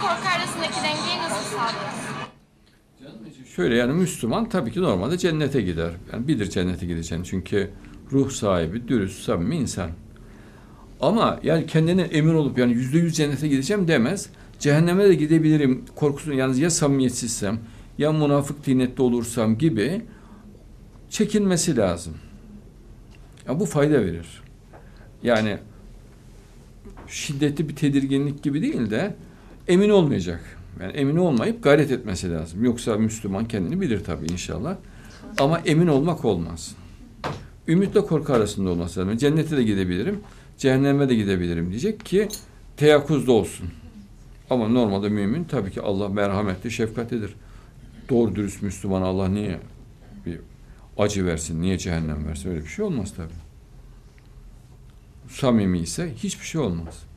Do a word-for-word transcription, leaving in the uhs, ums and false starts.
korku arasındaki dengeyi nasıl sağlarız? Şöyle yani Müslüman tabii ki normalde cennete gider. Yani bilir cennete gideceğini. Çünkü ruh sahibi, dürüst, samimi insan. Ama yani kendine emin olup yani yüzde yüz cennete gideceğim demez. Cehenneme de gidebilirim korkusunu, yani ya samimiyetsizsem ya münafık tinetli olursam gibi çekinmesi lazım. Ya bu fayda verir. Yani şiddetli bir tedirginlik gibi değil de emin olmayacak. Yani emin olmayıp gayret etmesi lazım. Yoksa Müslüman kendini bilir tabii inşallah. Ama emin olmak olmaz. Ümitle korku arasında olması lazım. Cennete de gidebilirim, cehenneme de gidebilirim diyecek ki teyakkuzda olsun. Ama normalde mümin tabii ki Allah merhametli, şefkatlidir. Doğru dürüst Müslüman Allah niye bir acı versin, niye cehennem versin? Öyle bir şey olmaz tabii. Samimi ise hiçbir şey olmaz.